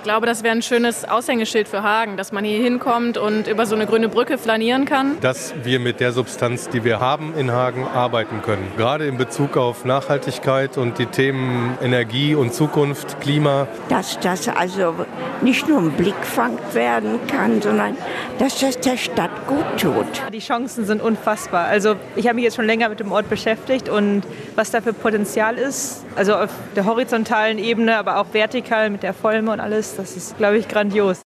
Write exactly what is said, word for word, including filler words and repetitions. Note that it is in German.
glaube, das wäre ein schönes Aushängeschild für Hagen, dass man hier hinkommt und über so eine grüne Brücke flanieren kann. Dass wir mit der Substanz, die wir haben in Hagen, arbeiten können. Gerade in Bezug auf Nachhaltigkeit und die Themen Energie und Zukunft, Klima. Dass das also nicht nur ein Blickfang werden kann, sondern dass das der Stadt gut tut. Die Chancen sind unfassbar. Also ich habe mich jetzt schon länger mit dem Ort beschäftigt und was da für Potenzial ist, also auf der horizontalen Ebene, aber auch vertikal mit der Volme und alles, das ist, glaube ich, grandios.